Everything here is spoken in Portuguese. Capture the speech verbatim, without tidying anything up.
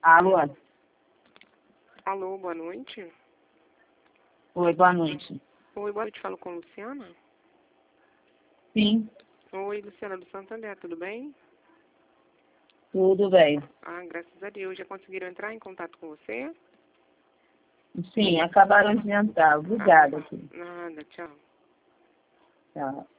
Alô? Alô, boa noite. Oi, boa noite. Oi, boa noite, falo com Luciana. Sim, Oi, Luciana do Santander, tudo bem? tudo bem. Ah, graças a Deus. Já conseguiram entrar em contato com você? Sim, acabaram de entrar. Obrigada. Ah, nada, tchau. Tchau.